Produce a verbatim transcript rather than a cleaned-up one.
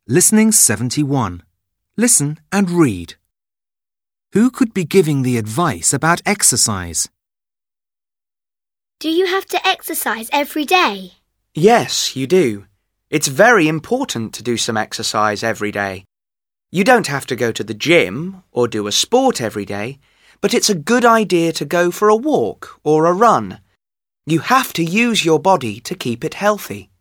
Listening seventy-one. Listen and read. Who could be giving the advice about exercise? Do you have to exercise every day? Yes, you do. It's very important to do some exercise every day. You don't have to go to the gym or do a sport every day, but it's a good idea to go for a walk or a run. You have to use your body to keep it healthy.